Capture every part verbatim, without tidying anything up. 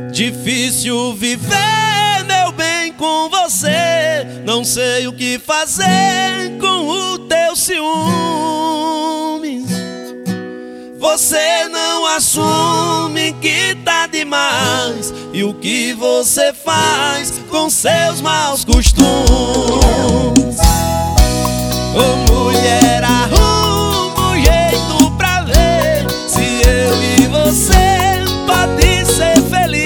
Difícil viver, meu bem, com você. Não sei o que fazer com o teu ciúmes. Você não assume que tá demais. E o que você faz com seus maus costumes? Ô mulher, arruma um jeito pra ver se eu e você pode ser feliz.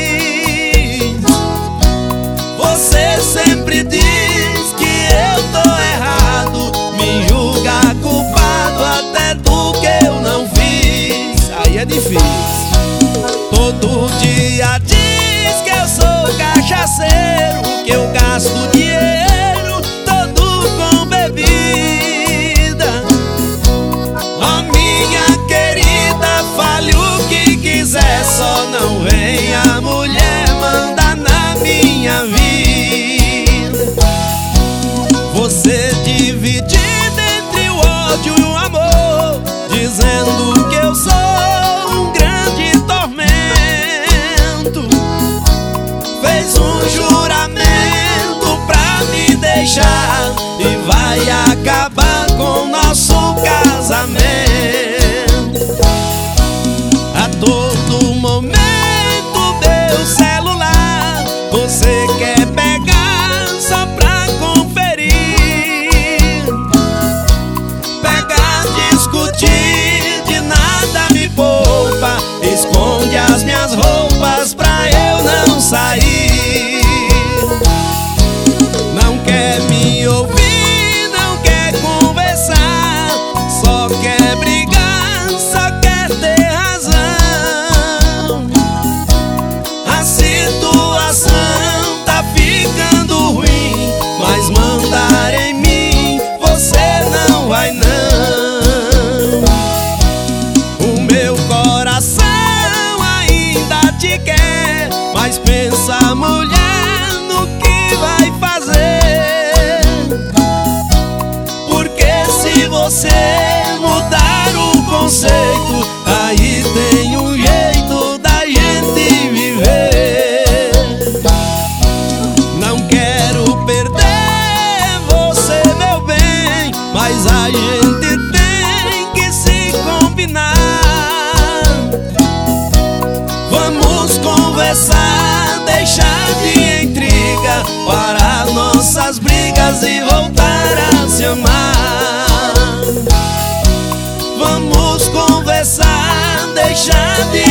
Você sempre diz que eu tô errado, me julga culpado até do que eu não fiz. Aí é difícil. Todo dia diz que eu sou cachaceiro, que eu gasto dinheiro todo com bebida. Ó minha querida, fale o que quiser, só não venha mulher mandar na minha vida. Você dividida entre o ódio e o amor, dizendo que eu sou um grande tormento. Fez um juramento pra me deixar e vai acabar com nosso casamento. A todo momento meu celular você quer pegar só pra conferir. Pegar, discutir, de nada me poupa. Esconde as minhas roupas pra eu não sair. Não quer me ouvir, não quer conversar, só quer brigar, só quer ter razão. A situação tá ficando ruim, mas mandar em mim você não vai não. O meu coração ainda te quer, mas pensa, mulher, no que vai fazer. Porque se você mudar o conceito, aí tem um jeito da gente viver. Não quero perder você, meu bem, mas a gente tem que se combinar. Vamos conversar, deixar de intriga, parar nossas brigas e voltar a se amar. Vamos conversar, deixar de